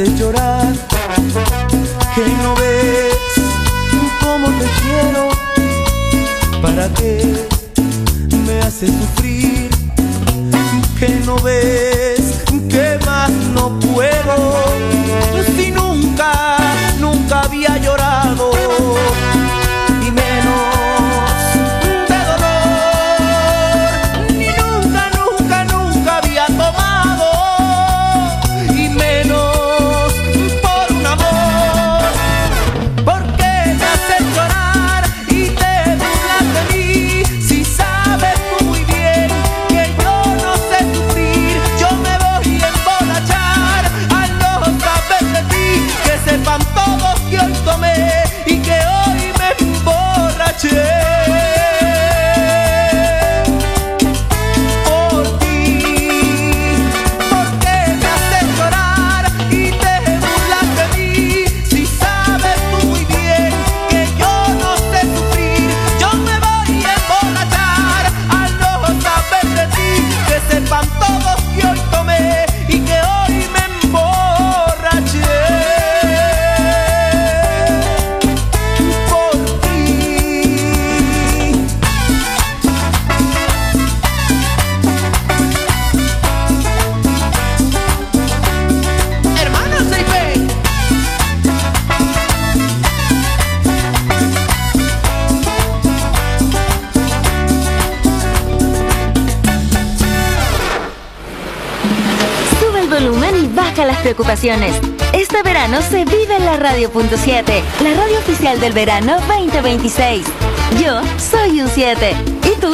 haces llorar, que no ves cómo te quiero, para qué me haces sufrir, que no ves que más no puedo, si nunca había llorado, y menos de dolor, ni nunca había tomado, y menos por un amor. ¿Por qué me haces llorar y te burlas de mí? Si sabes muy bien que yo no sé sufrir, yo me voy a emborrachar al no saber de ti, que sepan todos que hoy tomé y que hoy me emborraché. Por ti, ¿por qué me haces llorar y te burlas de mí? Si sabes muy bien que yo no sé sufrir, yo me voy a emborrachar al no saber de ti, que sepan todos que hoy tomé y que hoy me emborraché. Por ti. Hermano Seife. Sube el volumen y baja las preocupaciones. Este verano se vive en la Radio.7, la radio oficial del verano 2026. Yo soy un 7. ¿Y tú?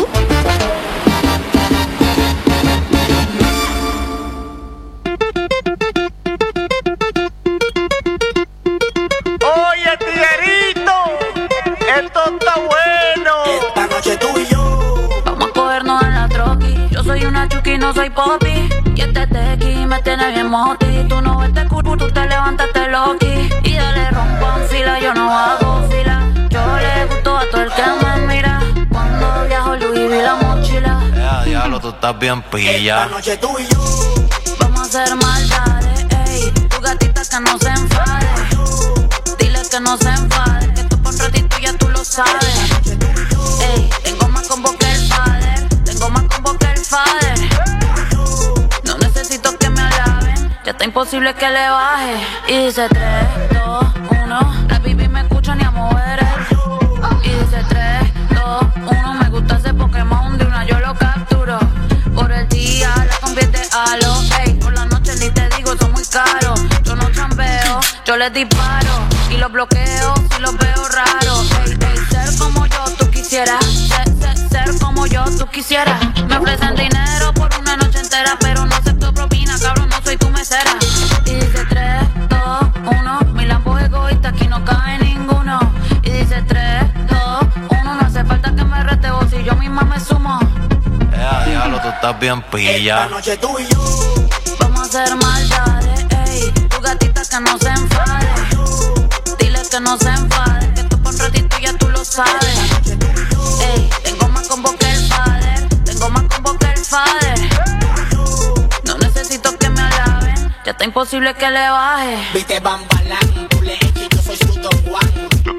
Oye, tiguerito, esto está bueno. Esta noche tú y yo. Vamos a cogernos en la troqui. Yo soy una chuki, no soy popi. Y este tequi me tiene bien moti. Tú no ves este culo, tú te levantas, te loqui. Y dale rompan fila, yo no hago fila. Yo le gusto a todo el que me mira. Cuando viajo Louis vi la mochila. Diablo, tú estás bien pilla. Esta noche tú y yo. Vamos a hacer maldades, ey. Tu gatita que no se enfade. Dile que no se enfade. Que tú por un ratito ya tú lo sabes. Ey, tengo más combo que el father. Tengo más combo que el father. No necesito que me alaben. Ya está imposible que le baje. Y dice 3, 2, 1. La baby me escucha ni a mover el. Y dice 3, 2, 1. Me gusta ese Pokémon de una, yo lo capturo. Por el día la convierte a lo. Ey, por la noche ni te digo, son muy caros. Yo no chambeo, yo les disparo. Y los bloqueo si los veo raros. Ey, ey, ser como yo tú quisieras. Ser como yo tú quisieras. Me ofrecen dinero por una noche entera, pero no acepto propina, cabrón, no soy tu mesera. Y dice 3, 2, 1. Mi Lambo egoísta, aquí no cae ninguno. Y dice 3, 2, 1. No hace falta que me reteo si yo misma me sumo. Diablo, tú estás bien pilla. Esta noche tú y yo. Vamos a hacer maldades, ey. Tu gatita que no se enfade. Dile que no se enfade. Que tú por un ratito ya tú lo sabes. Ey, tengo más combo que el father. Tengo más combo que el father. No necesito que me alaben. Ya está imposible que le baje. Viste Bambalán, tú le echas, yo soy su Don Juan.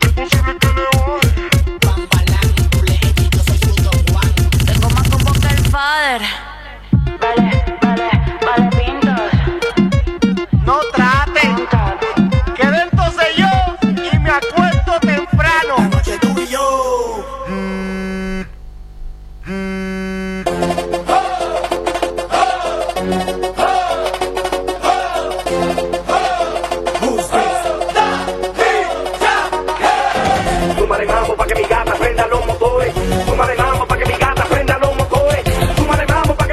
Bambalán, tú le echas, yo soy su Don Juan. Tengo más combo que el father. Vale, pintos. No traten, que dentro sé yo y me acuesto temprano. Esta noche tú y yo. Súmale mambo pa' que mi gata prenda los motores. Súmale mambo pa' que mi gata prenda los motores. Súmale mambo pa'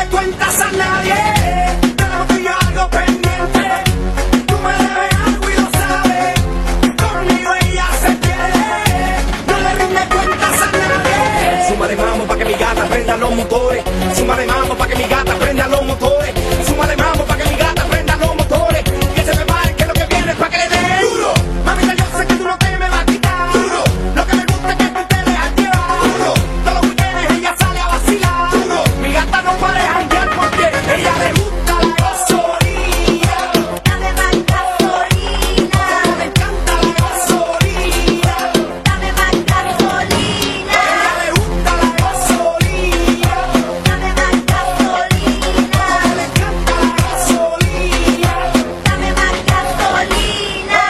cuentas a nadie. Tenemos tú y yo algo pendiente. Tú me debes algo y lo sabes. Conmigo ella se pierde. No le rinde cuentas a nadie. Suma de mambo pa' que mi gata prenda los motores. Suma de mambo pa' que mi gata prenda los motores. Suma de mambo pa' que mi gata prenda los motores. Que se prepare que lo que viene es pa' que le dé duro. Mamita, yo sé que tú no te me vas a quitar duro. Lo que me gusta es que tú te dejas llevar duro. Todos los weekends ella sale a vacilar duro. Mi gata no para de janguear porque ella le gusta la gasolina. Dame más gasolina. Le encanta la gasolina. Dame más gasolina. Ella le gusta la gasolina. Dame más gasolina. Le encanta la gasolina. Dame más gasolina.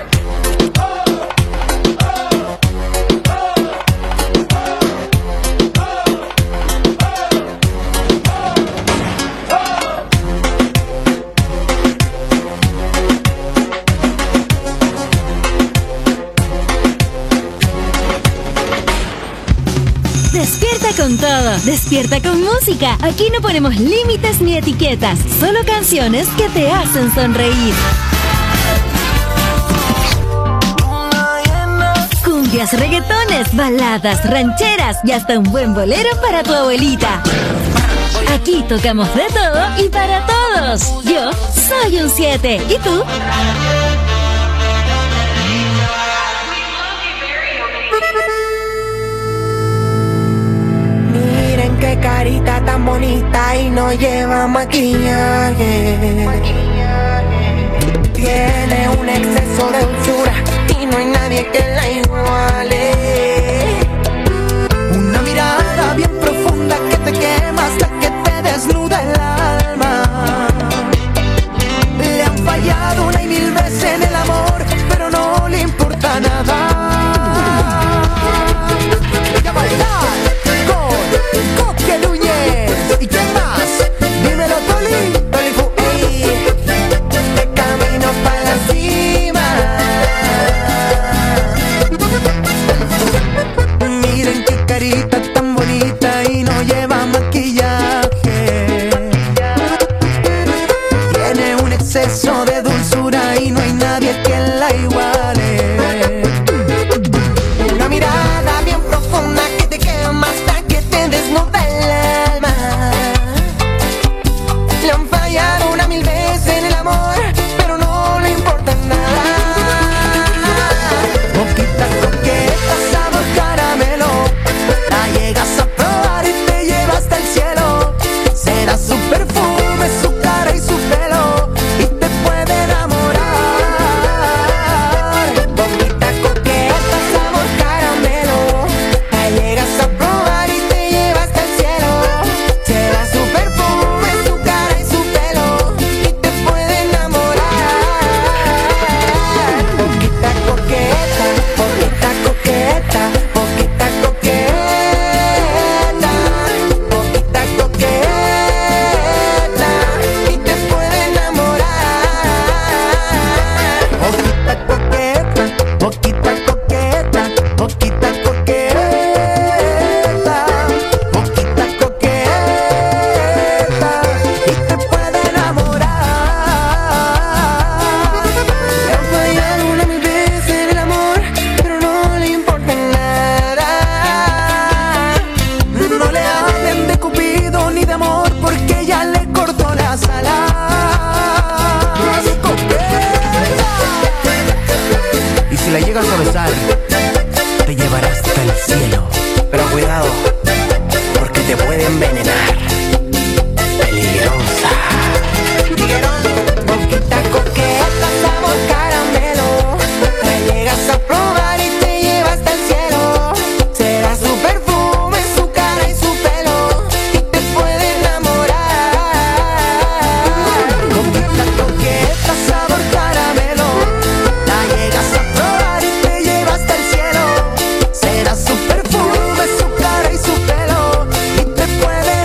Despierta con todo, despierta con música. Aquí no ponemos límites ni etiquetas, solo canciones que te hacen sonreír. Cumbias, reggaetones, baladas, rancheras y hasta un buen bolero para tu abuelita. Aquí tocamos de todo y para todos. Yo soy un 7. ¿Y tú? Miren qué carita tan bonita y no lleva maquillaje. Tiene un exceso de dulzura y no hay nadie que la iguale. Una mirada bien profunda que te quema hasta que te desnuda el alma. Le han fallado una y mil veces en el amor, pero no le importa nada. Voy a bailar con Coque Núñez. ¿Y quién más? Dímelo, Toli Fu, ey. De camino para la cima. Miren qué carita tan bonita y no lleva maquillaje. Tiene un exceso de dulzura y no hay nadie que la iguale. Una mirada bien profunda que te quema hasta que te desnuda el alma. Le han fallado una mil veces en el amor, pero no le importa nada. Boquita coqueta, sabor caramelo. La llegas a probar y te lleva hasta el cielo. Será su perfume, su cara y su pelo, y te puede enamorar. Boquita coqueta, sabor caramelo. La llegas a probar y te lleva hasta el cielo. Será su perfume, su cara y su pelo, y te puede enamorar. Boquita coqueta, boquita coqueta, boquita coqueta, boquita coqueta, y te puede enamorar. Boquita coqueta, boquita coqueta, boquita coqueta, boquita coqueta, y te puede enamorar. Le han fallado una mil veces en el amor, pero no le importa nada. No le hablen de Cupido ni de amor, porque ya le cortó las alas. Y si la llegas a besar, te llevará hasta el cielo. Pero cuidado, porque te puede envenenar. Peligrosa. Boquita coqueta, sabor caramelo. La llegas a probar y te lleva hasta el cielo. Será su perfume, su cara y su pelo, y te puede enamorar. Boquita coqueta, sabor caramelo. La llegas a probar y te lleva hasta el cielo. Será su perfume, su cara y su pelo, y te puede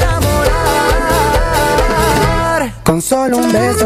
enamorar. Con solo un beso.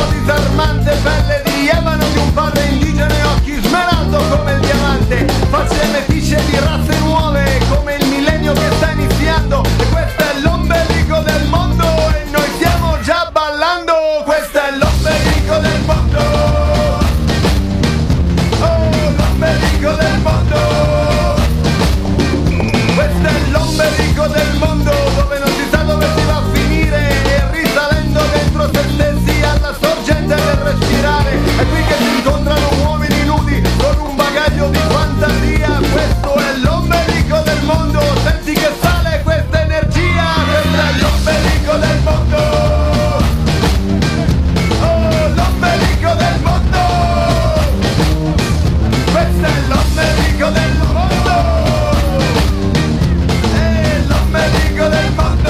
fuoco disarmante, pelle di ebano di un padre indigeno e occhi smeraldo come il diamante, facce e metisce di razze nuove come il millennio che sta iniziando, e questo è l'ombelico del mondo e noi stiamo già ballando, questo è l'ombelico del mondo, oh l'ombelico del mondo, questo è l'ombelico del mondo dove non si sa dove si va a finire e risalendo dentro se stessi alla sorgente del respirare, è qui che si incontrano uomini nudi con un bagaglio di fantasia, questo è l'ombelico del mondo, senti che sale questa energia, questo è l'ombelico del mondo, oh l'ombelico del mondo, questo è l'ombelico del mondo, è l'ombelico del mondo.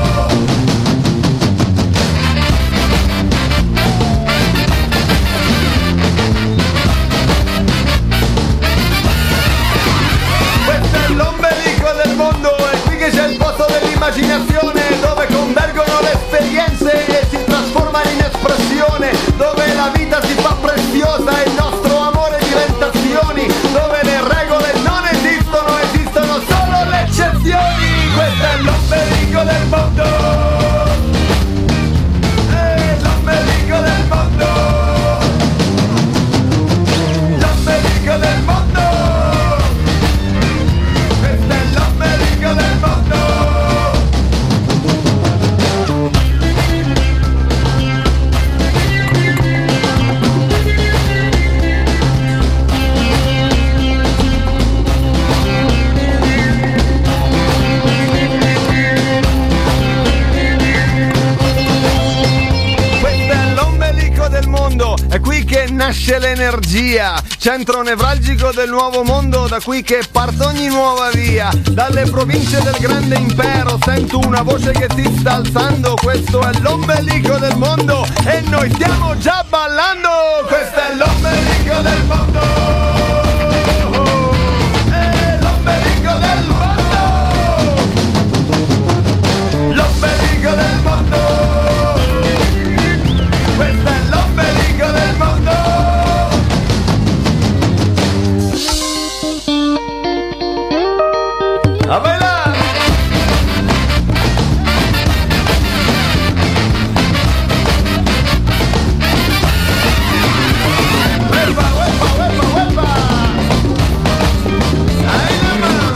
Questo è l'ombelico del mondo, è qui che c'è il posto dell'immaginazione, dove convergono le esperienze e si trasformano in espressione, dove la vita si fa preziosa e il nostro amore diventa azioni, dove le regole non esistono, esistono solo le eccezioni, questo è l'ombelico del mondo, è l'ombelico del mondo, l'ombelico del mondo, questo è l'ombelico del mondo. Questo è l'ombelico del mondo, è qui che nasce l'energia, centro nevralgico del nuovo mondo, da qui che parte ogni nuova via, dalle province del grande impero sento una voce che si sta alzando, questo è l'ombelico del mondo e noi stiamo già ballando, questo è l'ombelico del mondo, è l'ombelico del mondo, l'ombelico del mondo, questo è l'ombelico del mondo. A bailar! Uepa, uepa, uepa, uepa! Ahí nomás.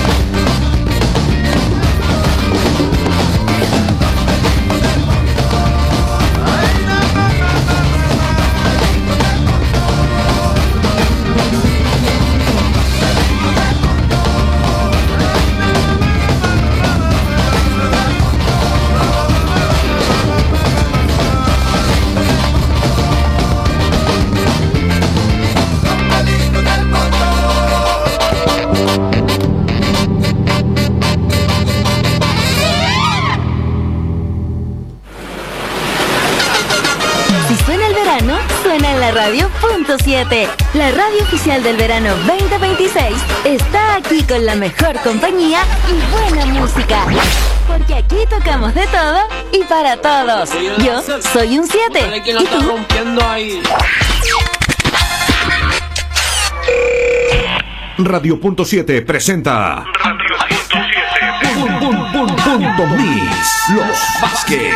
Ahí Si suena el verano, suena en la radio.7. La radio oficial del verano 2026 está aquí con la mejor compañía y buena música. Porque aquí tocamos de todo y para todos. Yo soy un 7. ¿Y tú? Radio.7 presenta Punto Mix, Los Vázquez.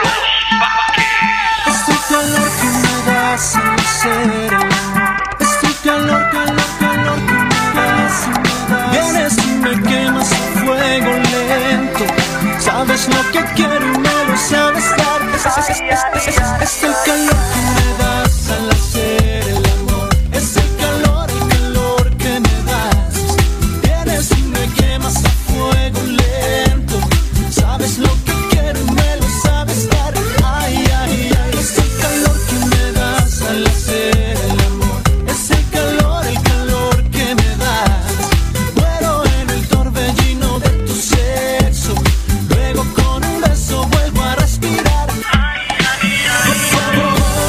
Este calor que me das en el ser, este calor, calor, calor que me das, vienes y me quemas a fuego lento, sabes lo que quiero y me lo sabes dar, es el calor que me das al hacer el amor, es el calor que me das, vienes y me quemas a fuego lento, sabes lo que quiero y me lo sabes dar, ay, ay, ay, es el calor que me das al hacer el amor, es el calor que me das, muero en el torbellino de tu sexo, luego con un beso vuelvo a respirar, ay, ay, ay.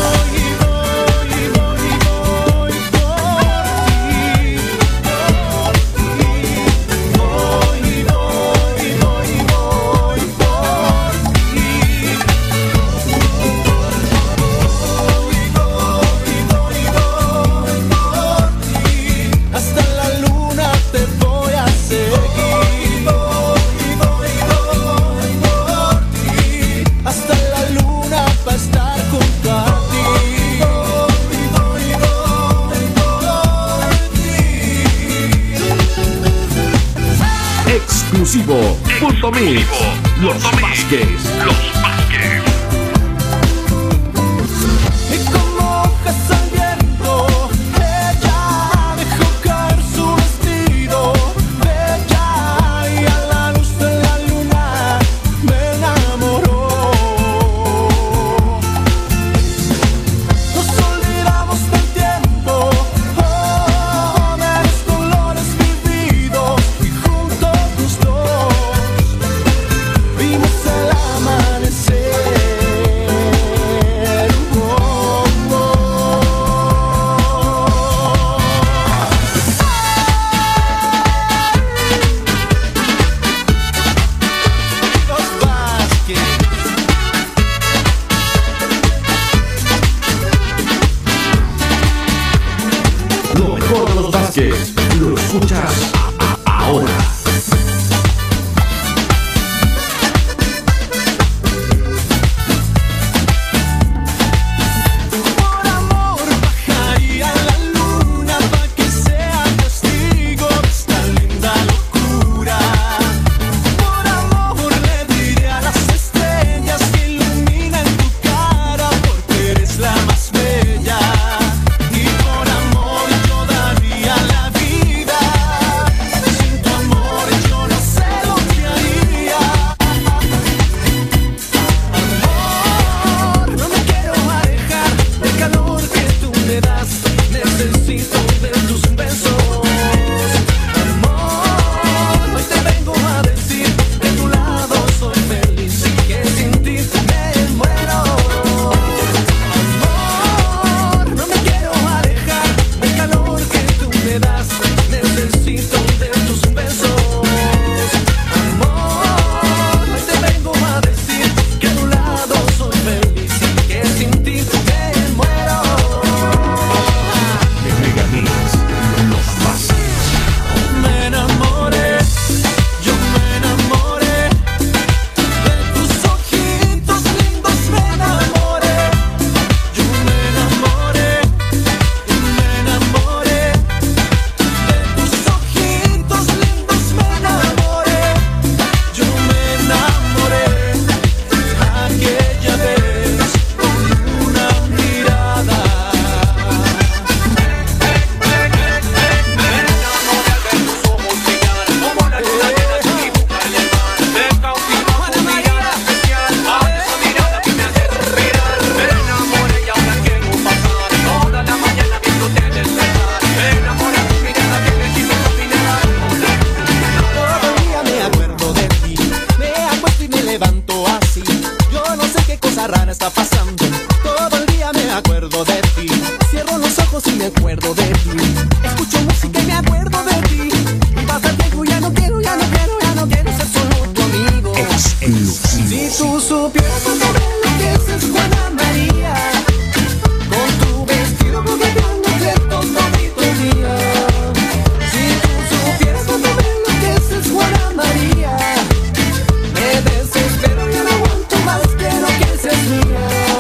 Punto Mix. Los Vázquez. Y como hojas al viento, ella dejó caer su vestido, bella, y a la luz de la luna me enamoró. Nos olvidamos del tiempo, de los dolores vividos, y juntos los dos vimos el amanecer. Los Vázquez. Lo mejor de los Vázquez. Lo escuchas ahora. Por amor bajaría la luna pa' que sea testigo de esta linda locura. Por amor le diré a las estrellas que iluminan tu cara, porque eres la más bella. Y por amor yo daría la vida. Sin tu amor yo no sé lo que haría. Amor, no me quiero alejar del calor que tú me das. Necesito de tus besos. Amor, hoy te vengo a decir que a tu lado soy feliz y que sin ti me muero. Amor, no me quiero alejar del calor que tú me das. Necesito de tus besos. Amor, hoy te vengo a decir que a tu lado soy feliz y que sin ti me muero. Megamix. Los Vázquez. Me enamoré, yo me enamoré de tus ojitos lindos, me enamoré, yo me enamoré, de tus ojitos lindos, me enamoré, yo me enamoré aquella vez con una mirada. Todo el día me acuerdo de ti, me acuesto y me levanto así. Yo no sé qué cosa rara está pasando. Todo el día me acuerdo de ti, cierro los ojos y me acuerdo de ti. Escucho música y me acuerdo de ti. Y pasa el tiempo, ya no quiero ser solo tu amigo. Si tú supieras lo que es Juana María, con tu vestido coqueteándote todo el día. Si tú supieras lo que es Juana María, me desespero y no aguanto más, quiero que seas mía.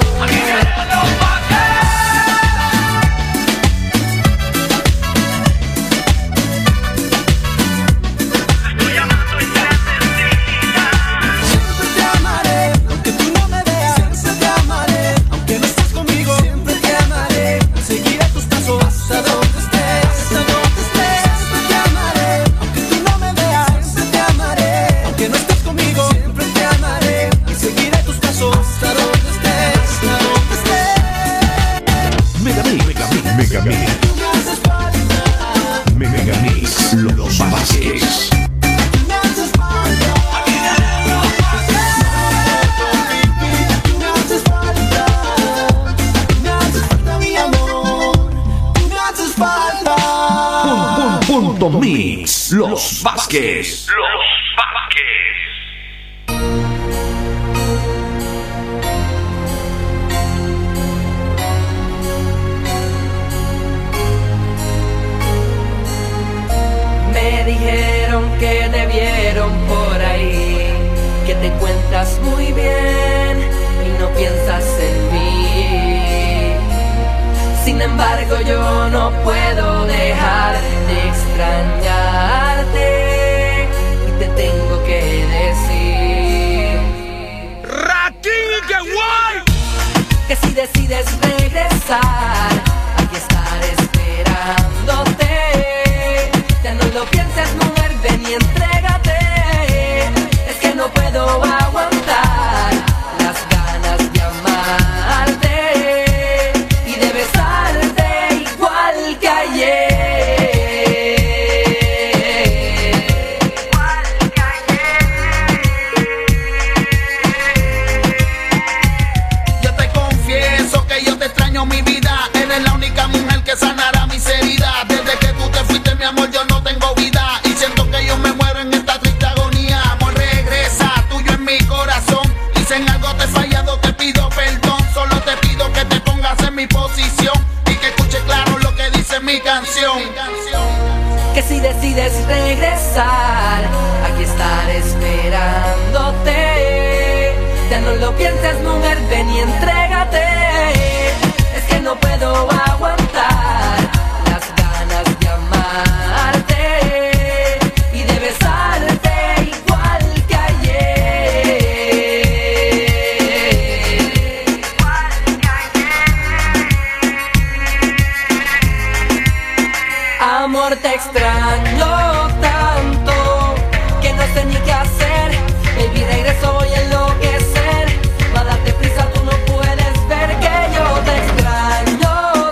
Siempre te amaré, aunque tú no me veas. Siempre te amaré, aunque no estés conmigo. Siempre te amaré, seguiré tus pasos hasta donde estés. Siempre te amaré, aunque tú no me veas. Siempre te amaré, aunque no estés conmigo. Siempre te amaré, y seguiré tus pasos hasta donde estés. Megamix. Tú me haces falta, Megamix. Los Vázquez. tú me haces falta. Tú me haces falta, tú me haces falta, mi amor. Tú me haces falta. Punto Mix. Los Vázquez. Me dijeron que te vieron por ahí, que te cuentas muy bien y no piensas en mí. Sin embargo yo no puedo dejar de extrañarte y te tengo que decir decides regresar, aquí estaré esperándote. Ya no lo pienses, mujer, ven y entrégate. Es que no puedo aguantar las ganas de amarte y de besarte igual que ayer. Mi vida, eres la única mujer que sanará mis heridas. Desde que tú te fuiste, mi amor, yo no tengo vida y siento que yo me muero en esta triste agonía. Amor, regresa, tuyo en mi corazón. Y si en algo te he fallado, te pido perdón. Solo te pido que te pongas en mi posición y que escuches claro lo que dice mi canción. Que si decides regresar, aquí estaré esperándote. Ya no lo pienses, mujer, ven y entrégate. No puedo aguantar las ganas de amarte y de besarte igual que ayer. Amor, te extraño tanto que no sé ni qué hacer. Baby, regreso, voy a enloquecer. Va, date prisa, tú no puedes ver que yo te extraño.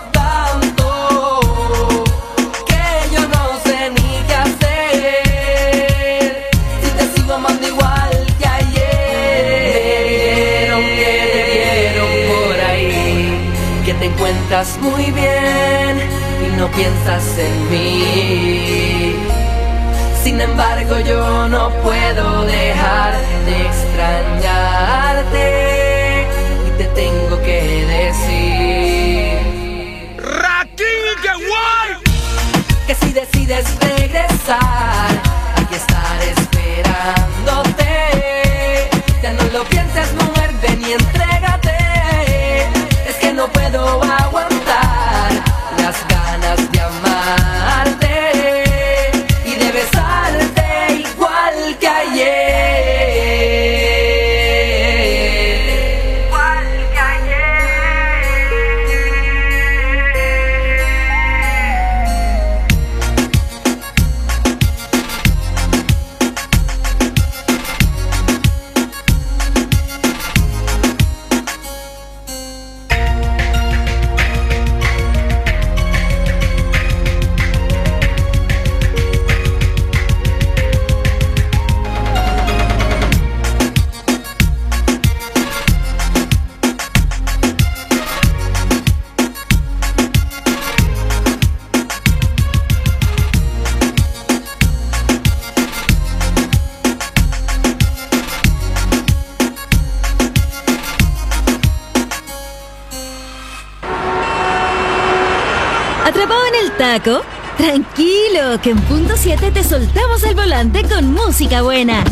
Te encuentras muy bien y no piensas en mí. Sin embargo, yo no puedo dejar de extrañarte y te tengo que decir que si decides regresar, aquí estaré esperándote. Ya no lo pienses, mujer, ven y entrégate. No puedo aguantar las ganas de amarte y de besarte igual que ayer. Igual que ¿Atrapado en el taco? Tranquilo, que en punto 7 te soltamos el volante con música buena.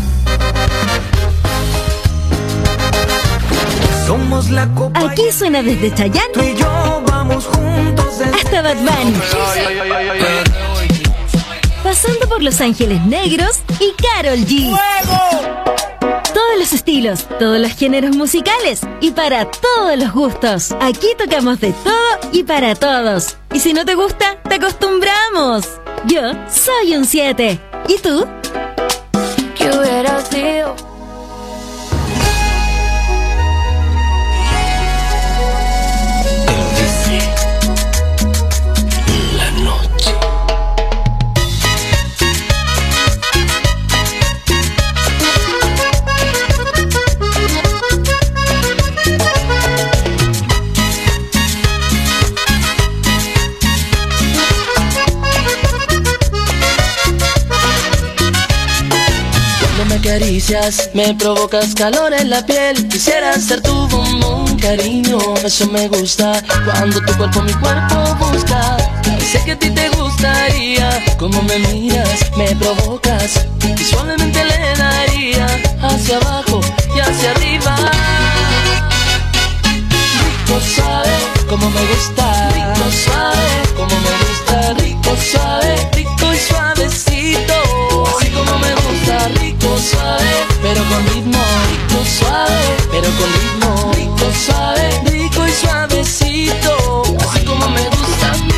Somos la copa. Aquí suena desde Chayanne. Tú y yo vamos juntos hasta Bad Bunny. Pasando por Los Ángeles Negros y Karol G. ¡Fuego! Todos los estilos, todos los géneros musicales y para todos los gustos. Aquí tocamos de todo y para todos. Y si no te gusta, te acostumbramos. Yo soy un 7. ¿Y tú? ¿Qué hubiera sido? Caricias, me provocas calor en la piel. Quisiera ser tu bombón, cariño, eso me gusta. Cuando tu cuerpo mi cuerpo busca, y sé que a ti te gustaría. Como me miras, me provocas y suavemente le daría hacia abajo y hacia arriba. Rico suave, como me gusta. Rico suave, como me gusta. Rico suave, rico y suavecito, así como como me gusta, rico, suave, pero con ritmo. Rico, suave, pero con ritmo. Rico, suave, rico y suavecito, así como me gusta a mí.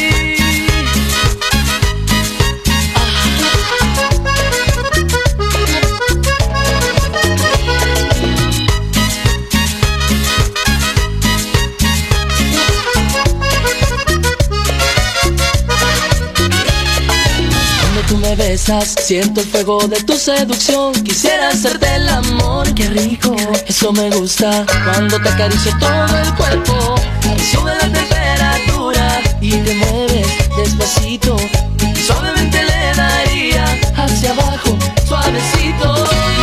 Tú me besas, siento el fuego de tu seducción. Quisiera hacerte el amor, qué rico. Eso me gusta, cuando te acaricio todo el cuerpo. Sube la temperatura y te mueves despacito. Suavemente le daría hacia abajo, suavecito.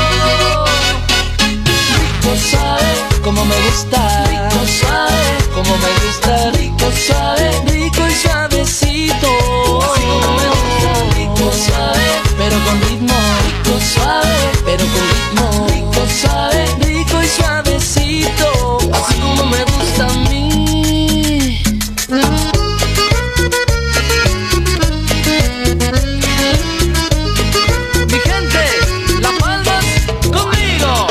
Rico, suave, como me gusta. Rico, suave, como me gusta. Rico, suave, rico y suavecito, así como me gusta. Rico, suave, pero con ritmo. Rico, suave, pero con ritmo. Rico, suave, rico y suavecito, así como me gusta a mí. Mi gente, las palmas conmigo.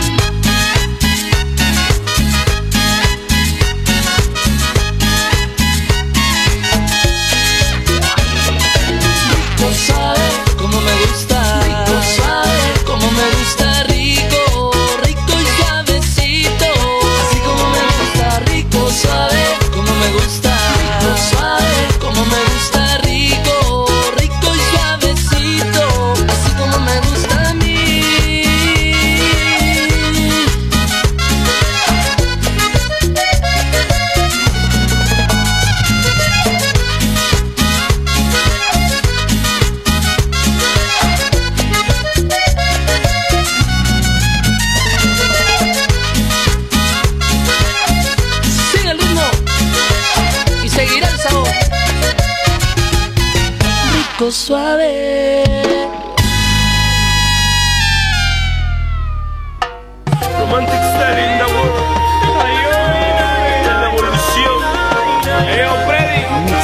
Rico, suave, como me gusta. Rico, suave, como me gusta. Rico, rico y suavecito, así como me gusta. Rico, suave, como me gusta. Rico, suave, como me gusta. Rico, rico y suavecito, así como me gusta a mí. Sigue el ritmo y seguirá el sabor. Rico, suave. Romantic style in the world. En la evolución. Freddy.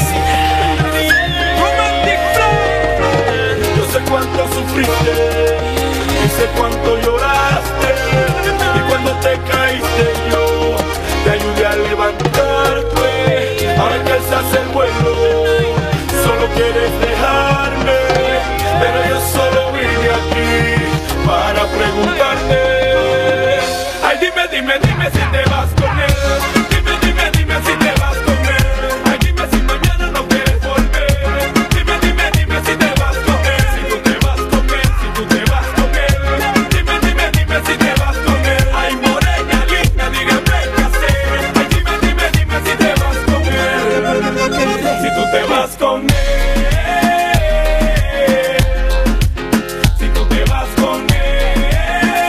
Romantic flow. Yo sé cuánto sufriste y sé cuánto lloraste, y cuando te caíste yo te ayudé a levantarte. Ahora que alzas el vuelo, solo quieres dejarme, pero yo solo vine aquí para preguntarte. Ay, dime, dime, dime si te vas con él. Dime, dime, dime si te vas con él. Ay, dime si mañana no quieres volver. Dime, dime, dime si te vas con él. Si tú te vas con él, si tú te vas con él. Dime, dime, dime si te vas con él. Ay, morena linda, dígame qué hacer. Ay, dime, dime, dime si te vas con él. Si tú te vas con él. Si tú te vas con él.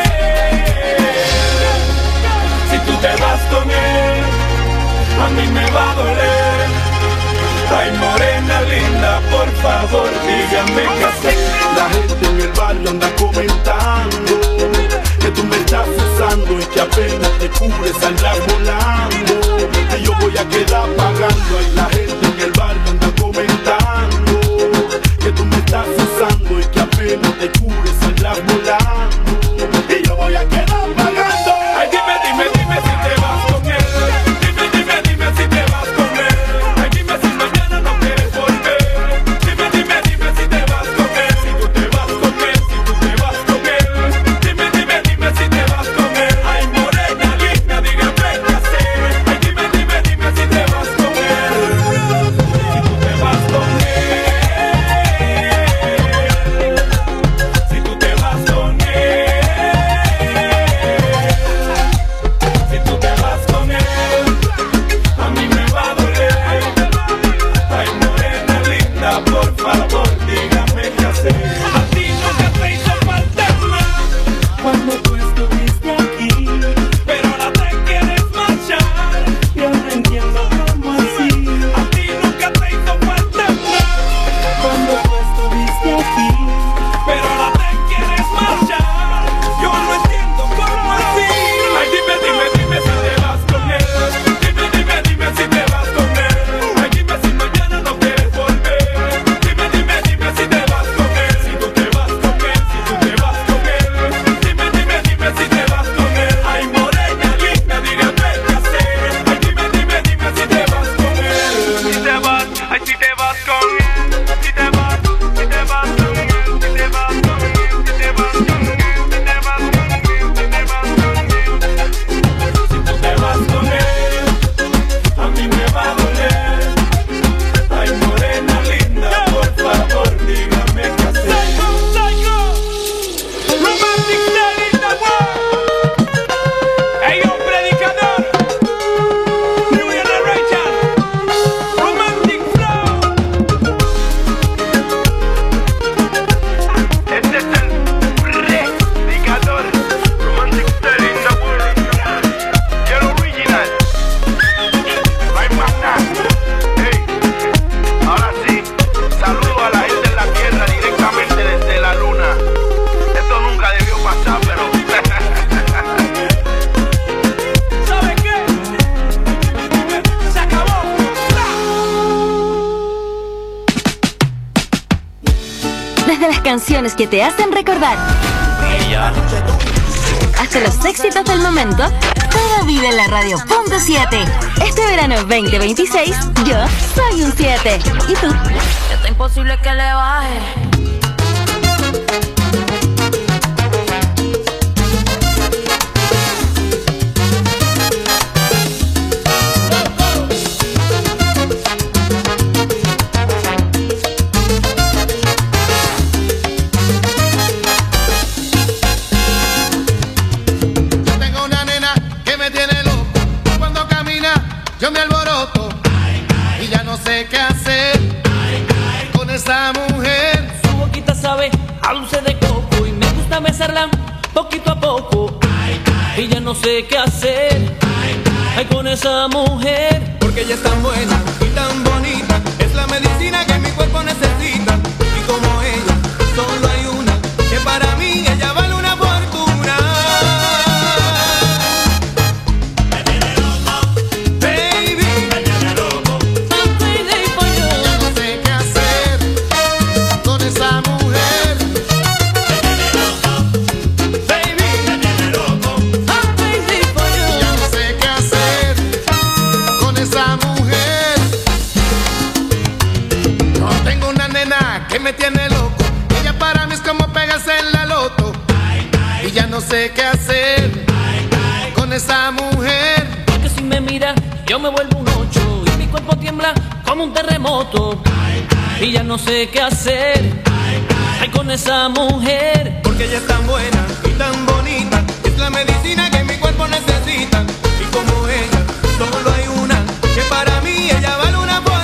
Si tú te vas con él, a mí me va a doler. Ay, morena linda, por favor, dígame qué hacer. La gente en el barrio anda comentando que tú me estás usando y que apenas te cubres andar volando, que yo voy a quedar pagando. Ay, la gente en el barrio anda comentando que tú me estás usando y que apenas te cubres andar volando, y yo voy a quedar pagando. Ay, dime, dime, dime si te vas con él. Dime, dime, dime si te vas con él. Ay, dime si mañana no quieres volver. Dime, dime, dime si te vas con él. Si tú te vas con él, si tú te vas con él. Dime, dime, dime si te vas con él. Ay, morena linda, dígame qué hacer. Ay, dime, dime, dime si te vas con él. Desde las canciones que te hacen recordar hasta los éxitos del momento, todo vive en la radio. Punto 7. Este verano 2026, yo soy un 7. ¿Y tú? Está imposible que le baje. Yo me alboroto y ya no sé qué hacer con esa mujer. Su boquita sabe a dulce de coco y me gusta besarla poquito a poco. Y ya no sé qué hacer con esa mujer. Porque ella es tan buena y tan bonita, es la medicina que mi cuerpo necesita. Y como ella, solo hay una, que para mí ella vale una fortuna. Que me tiene loco, ella para mí es como pegarse en la loto. Y ya no sé qué hacer con esa mujer. Porque si me mira, yo me vuelvo un 8 y mi cuerpo tiembla como un terremoto. Y ya no sé qué hacer con esa mujer. Porque ella es tan buena y tan bonita, es la medicina que mi cuerpo necesita. Y como ella, solo hay una, que para mí ella vale una fortuna.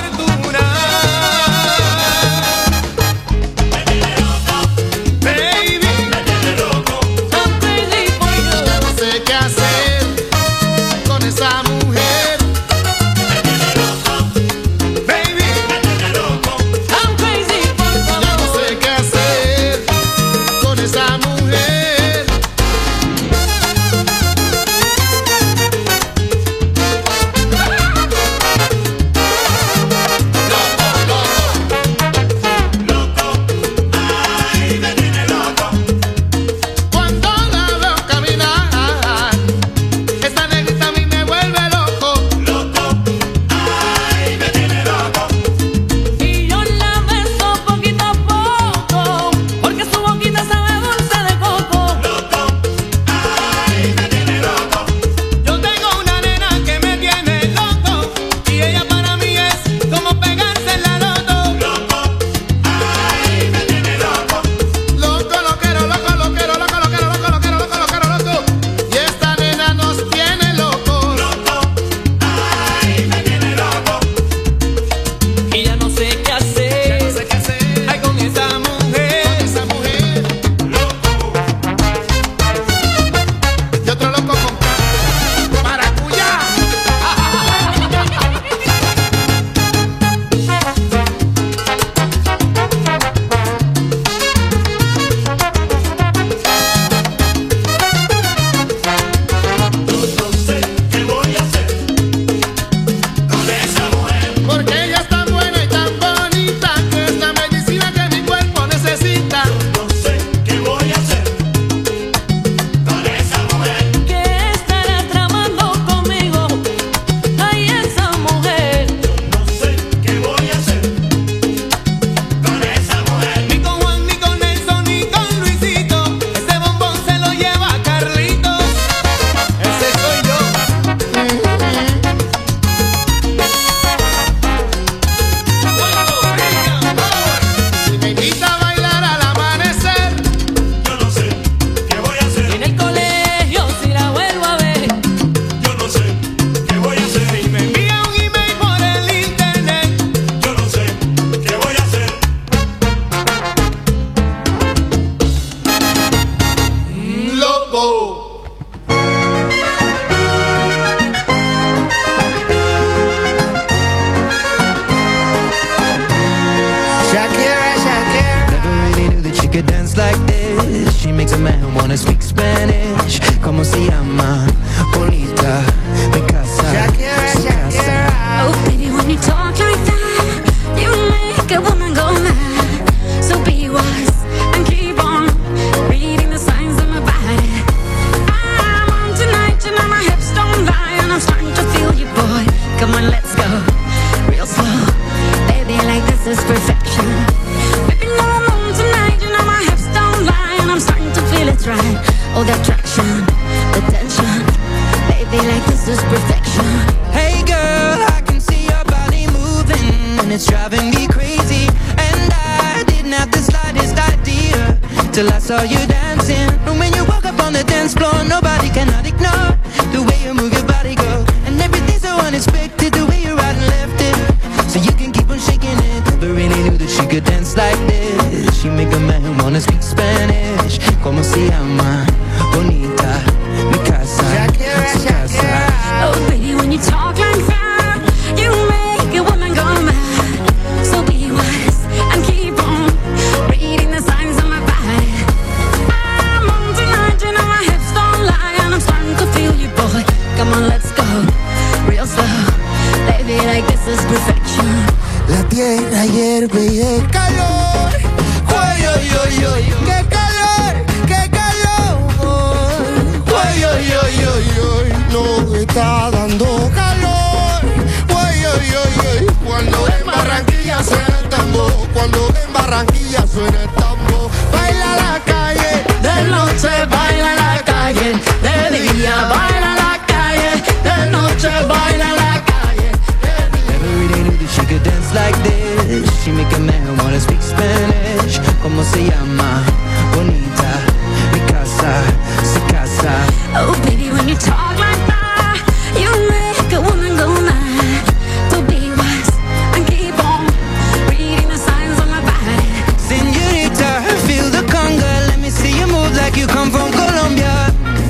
is perfection. Baby, no, I'm on tonight. You know my hips don't lie, and I'm starting to feel it's right. Oh, the attraction, the tension. Baby, like this is perfection. Hey girl, I can see your body moving, and it's driving me crazy. And I didn't have the slightest idea till I saw you dancing. And when you walk up on the dance floor, nobody cannot ignore the way you move your body, girl. And everything's so unexpected, the way you right and left it, so you can keep on shaking it. Never really knew that she could dance like this. She make a man wanna speak Spanish. Como se llama? Bonita, mi casa, su casa. Oh, baby, when you talk like that, you make a woman go mad. So be wise and keep on reading the signs on my body. I'm on tonight, you know my hips don't lie, and I'm starting to feel you, boy. Come on, let's go, real slow. Baby, like this is perfection. La tierra hierve y el calor. ¡Ay, ay, ay, ay! ¡Qué calor! ¡Qué calor! ¡Ay, ay, ay, ay, ay! Nos está dando calor. ¡Ay, ay, ay, ay! Cuando en Barranquilla suena el tambor, cuando en Barranquilla suena el tambor, baila la calle, De noche baila la calle, de día baila la calle, de noche baila la calle. Never really knew that she could dance like this. She make a man wanna speak Spanish. Como se llama? Bonita, mi casa, su casa. Oh, baby, when you talk like that, you make a woman go mad. So be wise and keep on reading the signs on my body. Señorita, feel the conga. Let me see you move like you come from Colombia.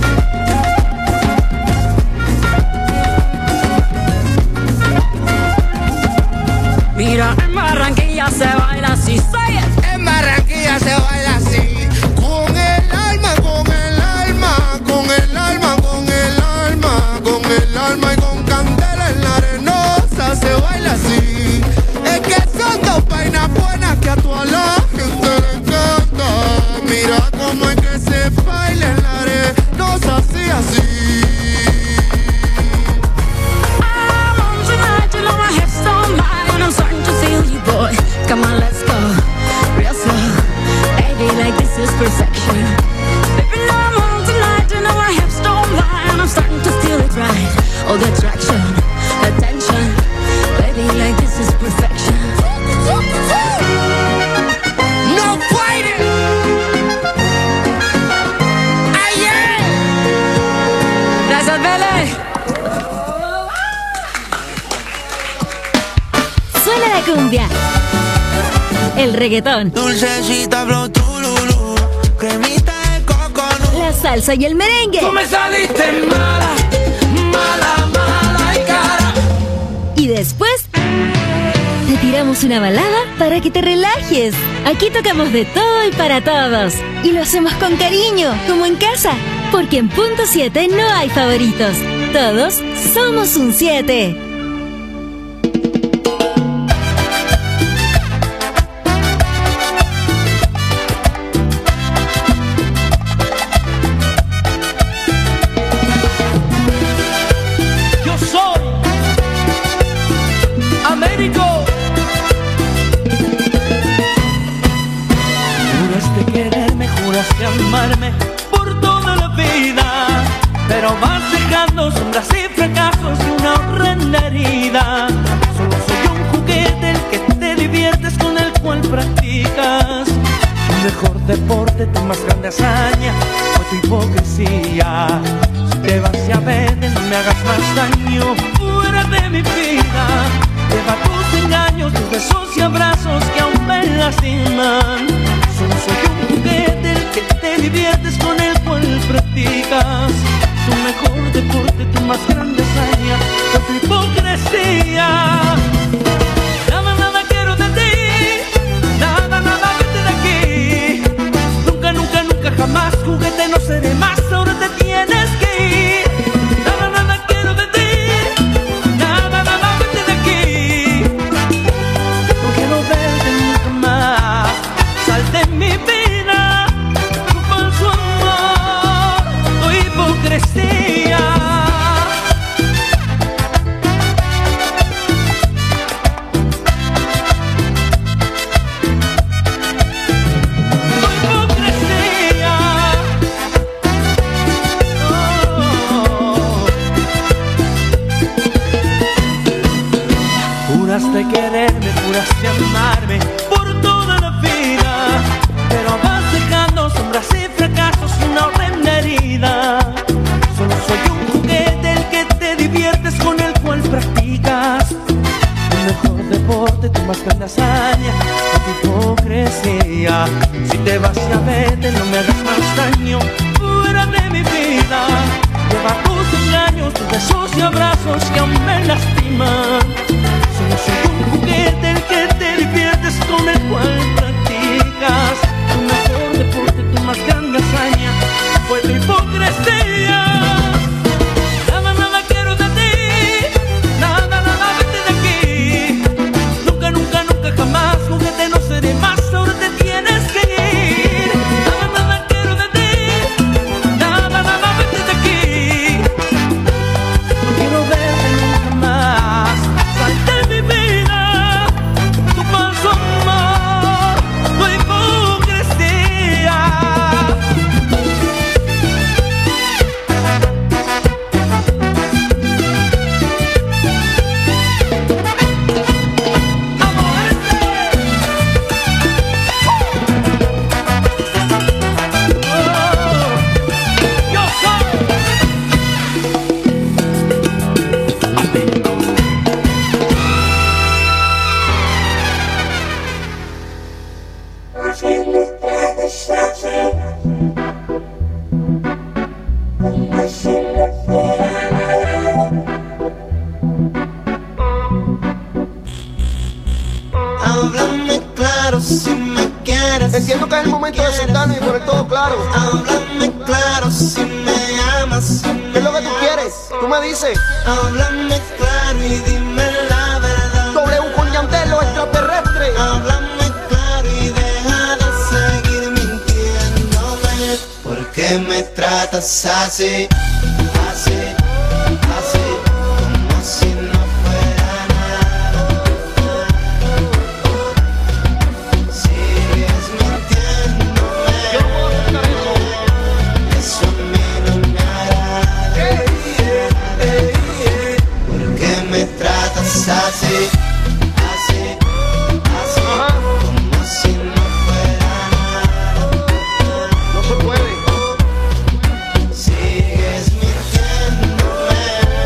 Mira, en Barranquilla se baila así, say it. en Barranquilla se baila así. Con el alma, con el alma, con el alma, con el alma, con el alma y con candela en la arenosa se baila así. Es que son dos vainas buenas que a toda la gente le encanta. Mira cómo es que se baila en la arenosa así, así. I'm on tonight, you know my hips don't lie, and I'm starting to feel you, boy. Come on, let's go, real slow. Baby, like this is perfection. Baby, no, I'm on tonight, you know my hips don't lie, and I'm starting to feel it right. Oh, the attraction, the tension. Baby, like this is perfection. No fighting. Ayer. Gracias, Bele. Suena la cumbia, el reggaetón, Dulcecita, flow, tululu, cremita de coconut. la salsa y el merengue. Tú me saliste mala, mala, mala y cara. Y después te tiramos una balada para que te relajes. Aquí tocamos de todo y para todos. Y lo hacemos con cariño, como en casa. Porque en Punto 7 no hay favoritos. Todos somos un 7. Yo soy Américo. Juraste quererme, juraste amarme por toda la vida, pero vas dejando sombras y fracasos y una horrenda herida. Solo soy un juguete el que te diviertes, con el cual practicas tu mejor deporte, tu más grande hazaña fue tu hipocresía. Si te vas, ya vete, no me hagas más daño, fuera de mi vida. Lleva tus engaños, tus besos y abrazos que aún me lastiman. Solo soy un juguete el que te diviertes, con el cual practicas tu mejor deporte, tu más grande hazaña fue tu hipocresía. Nada, nada quiero de ti, nada, nada vete de aquí. Nunca, nunca, nunca jamás, juguete no seré más, ahora te tienes que ir. Nada, nada quiero de ti, nada, nada vete de aquí. quererme, juraste amarme por toda la vida, pero vas dejando sombras y fracasos y una horrenda herida. Solo soy un juguete el que te diviertes, con el cual practicas el mejor deporte, tu más grande hazaña, tu hipocresía. Si te vas ya vete, no me hagas más daño, fuera de mi vida. Lleva tus engaños, tus besos y abrazos que aún me lastiman. Solo soy un juguete el que te diviertes, con el cual practicas tu mejor deporte, tu más grande hazaña fue tu hipocresía. Nada, nada quiero de ti, nada, nada vete de aquí. Nunca, nunca, nunca jamás, juguete no seré más, ahora te tienes que ir. Nada, nada quiero de ti, nada, nada vete de aquí. No quiero verte nunca más, sal de mi vida, tu falso amor, tu hipocresía. Háblame claro si me quieres. Entiendo que es el momento de sentarnos y poner todo claro. Háblame claro si me amas. ¿Qué es lo que tú quieres? Tú me dices. Háblame claro y dime la verdad. Sobre un coñantelo extraterrestre. Háblame claro y deja de seguir mintiéndome. ¿Por qué me tratas así? Así, así, como si no fuera nada. Sigues mintiéndome. Yo no puedo aceptar eso. Eso a mí no me agrada. ¿Por qué me tratas así? Así, así, como si no fuera nada. No se puede. Sigues mintiéndome.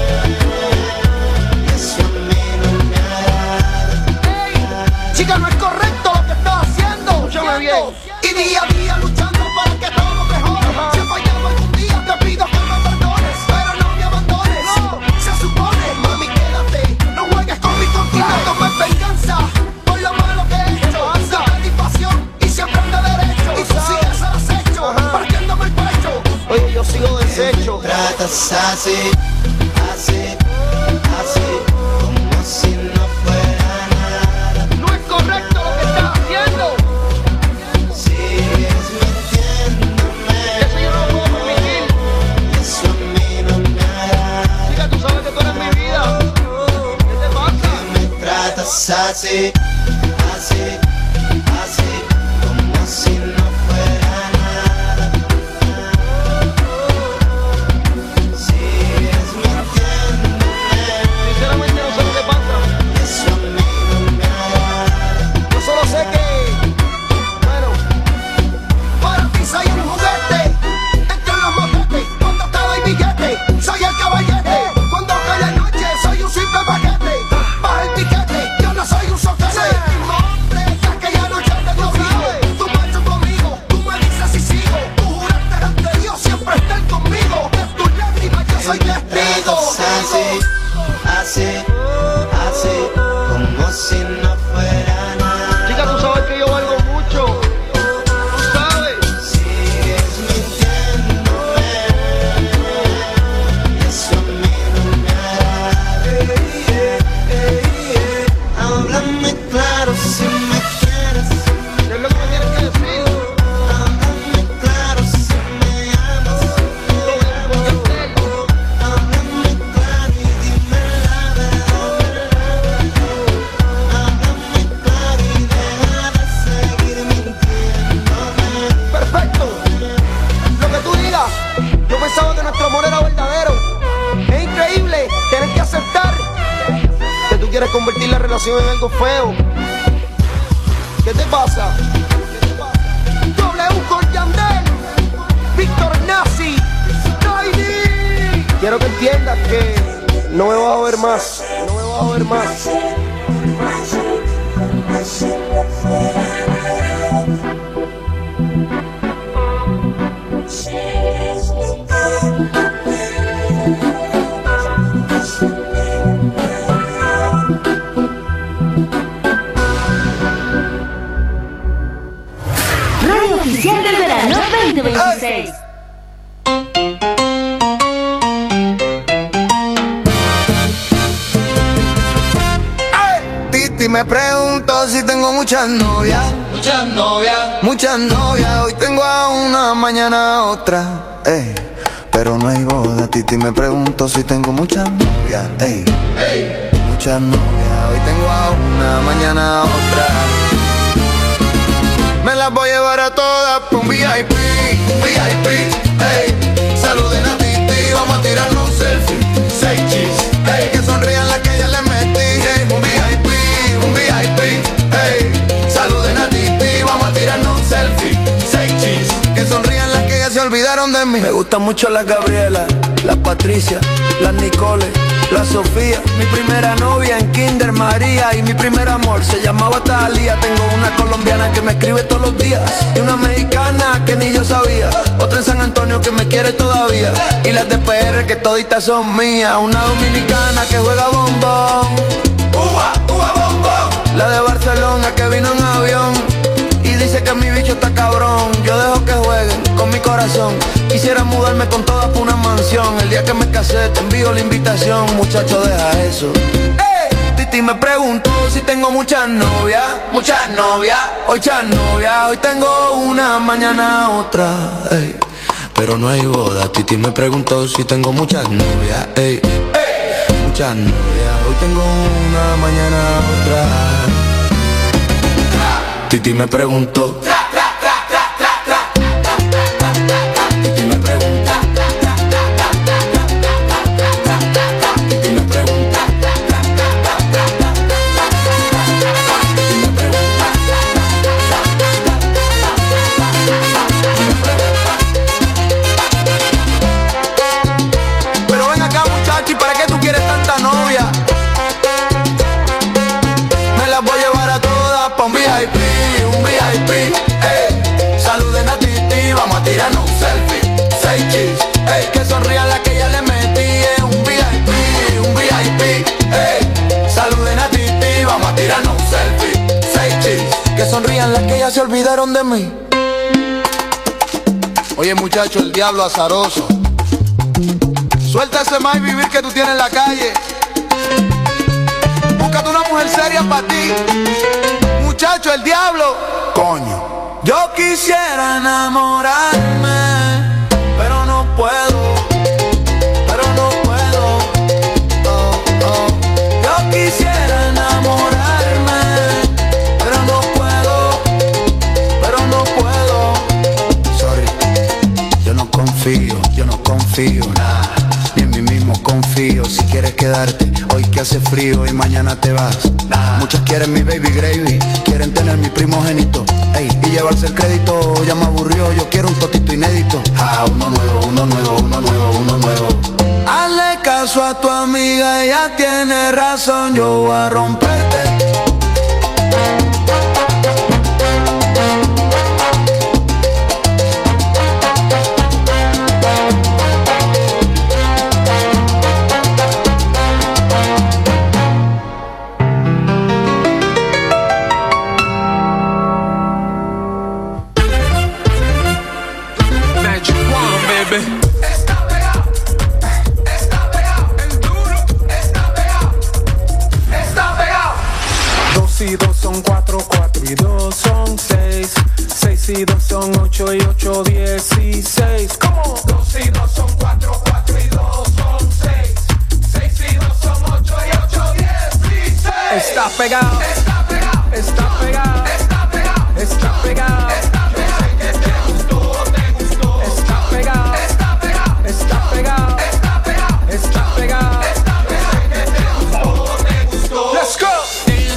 Eso a mí no me agrada. Chica, no es correcto lo que estás haciendo. Escúchame bien. Y día a día luchando para que todo mejore. Si he fallado algún día te pido que me perdones, pero no me abandones. Se supone, mami, quédate. No juegues con mi contigo, tomes venganza por lo malo que he hecho. Satisfacción y siempre anda derecho. Y tú sigues al acecho, partiéndome el pecho. Oye, yo sigo deshecho. Tratas así, así, así, como si no fuera nada. No es correcto lo que estás haciendo. Sigues mintiéndome. Eso yo no lo puedo permitir. Eso a mí no me agrada. Chica, tú sabes que tú eres mi vida. ¿Qué te pasa? Me tratas así, así, así, como si no fuera nada. Sigues mintiéndome. Sinceramente no sé lo que pasa. Eso a mí no me agrada. Yo solo sé que, bueno, Para ti soy un juguete entre los motetes. Cuando te doy billete, soy el caballete. Cuando cae la noche, soy un simple paquete. Baja el piquete, yo no soy un soquete. Hombre, aquella noche te lo digo. Tú marchas conmigo, tú me dices si sigo. Tú juraste ante Dios siempre estar conmigo. De tus lágrimas yo soy testigo. Así, así, así, como si no fuera nada. chica, tú sabes que yo valgo mucho. Tú sabes. Sigues mintiéndome. Eso a mí no me agrada. Háblame claro si me quieres. ¿Qué es lo que me tienes que decir? Háblame claro si me amas. Háblame claro y dime la verdad. Háblame claro y deja de seguir mintiéndome. Perfecto. Lo que tú digas. Yo pensaba que nuestro amor era verdadero. Es increíble tener que aceptar que tú quieres convertir la relación bueno, si me vengo feo. ¿Qué te pasa? W con Yandel, Víctor Nazi, Noidi. Quiero que entiendas que no me vas a ver más. No me vas a ver más. Radio Oficial del Verano 2026. Titi me pregunto si tengo muchas novias. Muchas novias. Muchas novias. Hoy tengo a una, mañana a otra. Pero no hay boda. Titi me pregunto si tengo muchas novias. Muchas novias. Hoy tengo a una, mañana a otra. Me las voy a llevar a todas por un VIP, saluden a Titi, vamos a tirarnos un selfie. 6 cheese, que sonrían las que ya les metí. Un VIP, saluden a Titi, vamos a tirarnos un selfie. 6 cheese, que sonrían las que ya se olvidaron de mí. Me gustan mucho las Gabriela, las Patricia, las Nicole, la Sofía. Mi primera novia en Kinder María. Y mi primer amor se llamaba Talía. Tengo una colombiana que me escribe todos los días, y una mexicana que ni yo sabía. Otra en San Antonio que me quiere todavía. Y las de PR que toditas son mías. Una dominicana que juega bombón. Uva bombón. La de Barcelona que vino en avión y dice que mi bicho está cabrón. Yo dejo que jueguen con mi corazón. Quisiera mudarme con todas por una mansión. El día que me casé te envío la invitación. Muchacho, deja eso. Titi me preguntó si tengo muchas novias. Muchas novias. Hoy tengo una, mañana otra. Pero no hay boda. Titi me preguntó si tengo muchas novias. Muchas novias. Hoy tengo una, mañana otra. Titi me preguntó. Pero ven acá, muchacho, ¿y para qué tú quieres tanta novia? Me las voy a llevar a todas pa' un VIP, saluden a Titi, vamos a tirarnos un selfie. 6 cheese, que sonrían las que ya le metí. Un VIP, saluden a Titi, vamos a tirarnos un selfie. 6 cheese, que sonrían las que ya se olvidaron de mí. Oye, muchacho, el diablo azaroso. Suelta ese más vivir que tú tienes en la calle. Búscate una mujer seria para ti. Muchacho, el diablo. Coño. Yo quisiera enamorarme, pero no puedo. Yo quisiera enamorarme, pero no puedo. Sorry. Yo no confío, nada. Ni en mí mismo confío. Si quieres quedarte, hoy que hace frío y mañana te vas. Muchos quieren mi baby gravy, quieren tener mi primogénito, y llevarse el crédito. Ya me aburrió, yo quiero un totito inédito. Uno nuevo. Hazle caso a tu amiga, ella tiene razón. Yo voy a romperte. y 2 son 4, 4 y 2 son 6, 6 y 2 son 8 y 8, 16. ¿Cómo? 2 y 2 son 4, 4 y 2 son 6, 6 y 2 son 8 y 8, 16. Está pegado, está pegado, está pegado, está pegado, está pegado. Está pegado, está pegado, está pegado, está pegado, está pegado. Let's go.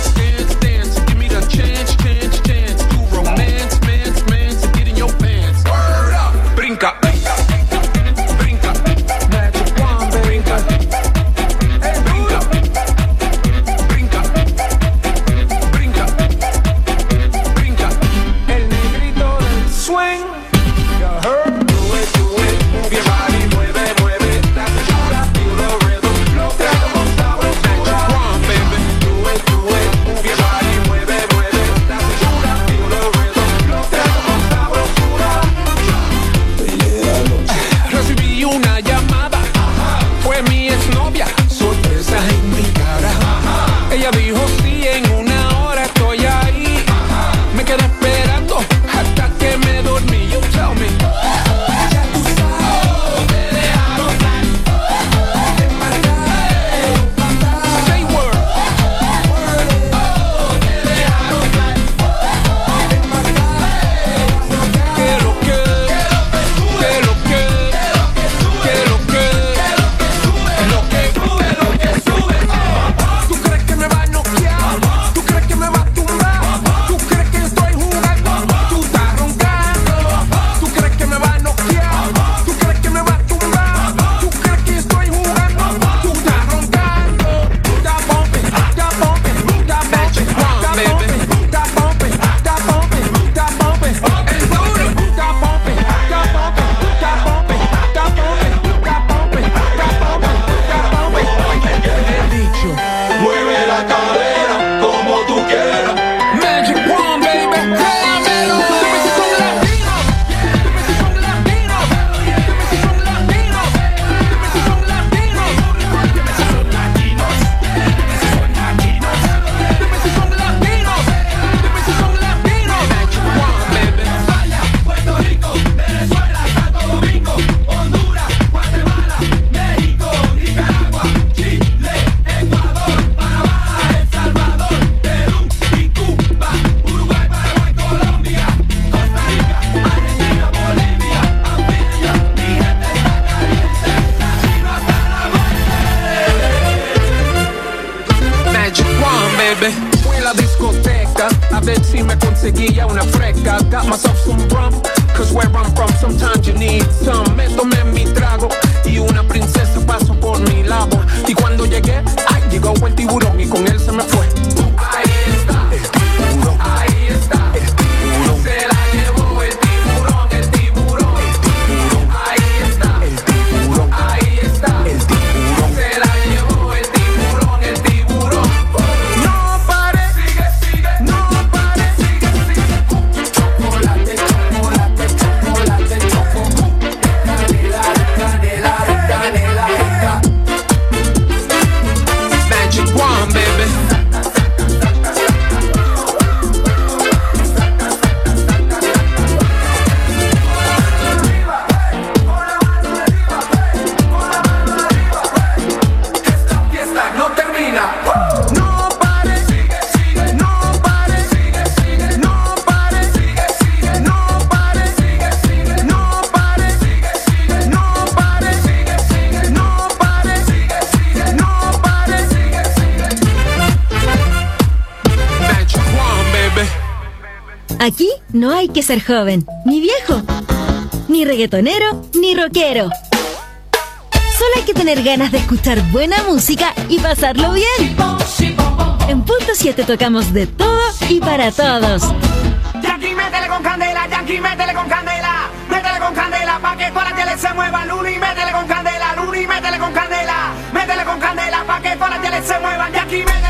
de la discoteca a ver si me conseguía una fresca. Got myself some rum, cause where I'm from sometimes you need some. Me tomé mi trago y una princesa pasó por mi lado. Y cuando llegué, ay, llegó el tiburón y con él se me fue. Ahí está, el tiburón. Ahí está, el tiburón. Se la llevó el tiburón, el tiburón. El tiburón. Ahí está, el tiburón. Ahí está, el tiburón. Se la llevó el tiburón, el tiburón. No pare, sigue, sigue. No pare, sigue, sigue. Chocolate, chocolate, chocolate, choco. Canela, canela, canela. Magic wand, baby. No termina. No pare, sigue, sigue. No pare, sigue, sigue. No pare, sigue, sigue. No pare, sigue, sigue. No pare, sigue, sigue. No pare, sigue, sigue. No pare, sigue, sigue. No pare, sigue, sigue. Magic wand, baby. Aquí no hay que ser joven, ni viejo, ni reggaetonero, ni rockero. Solo hay que tener ganas de escuchar buena música y pasarlo bien. En Punto 7 tocamos de todo y para todos. Yankee, métele con candela, Yankee, métele con candela. Métele con candela, pa' que toda la tele se mueva. Luni, métele con candela, Luni, métele con candela. Métele con candela, pa' que toda la tele se mueva. Yankee, métele.